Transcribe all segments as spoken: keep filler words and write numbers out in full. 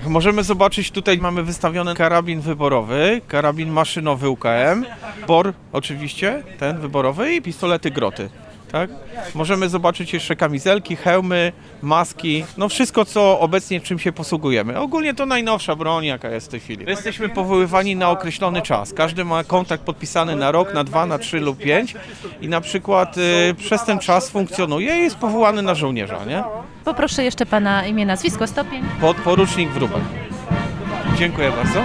Możemy zobaczyć, tutaj mamy wystawiony karabin wyborowy, karabin maszynowy U K M, bor oczywiście, ten wyborowy i pistolety Groty. Tak? Możemy zobaczyć jeszcze kamizelki, hełmy, maski, no wszystko, co obecnie czym się posługujemy. Ogólnie to najnowsza broń, jaka jest w tej chwili. Jesteśmy powoływani na określony czas. Każdy ma kontrakt podpisany na rok, na dwa, na trzy lub pięć i na przykład y, przez ten czas funkcjonuje i jest powołany na żołnierza, nie? Poproszę jeszcze pana imię, nazwisko, stopień. Podporucznik Wróbel. Dziękuję bardzo.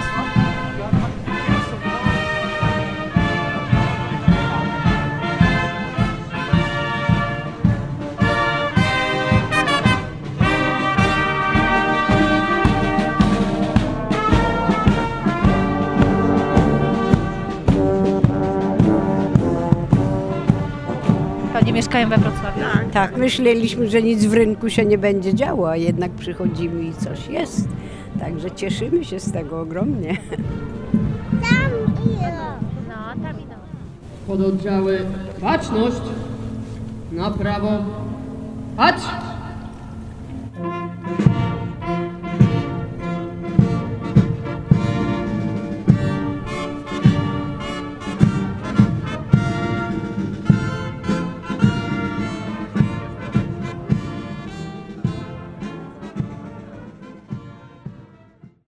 Panie mieszkają we Wrocławiu? Tak, myśleliśmy, że nic w rynku się nie będzie działo, a jednak przychodzimy i coś jest. Także cieszymy się z tego ogromnie. No, tam idą. Pododdziały baczność, na prawo, patrz!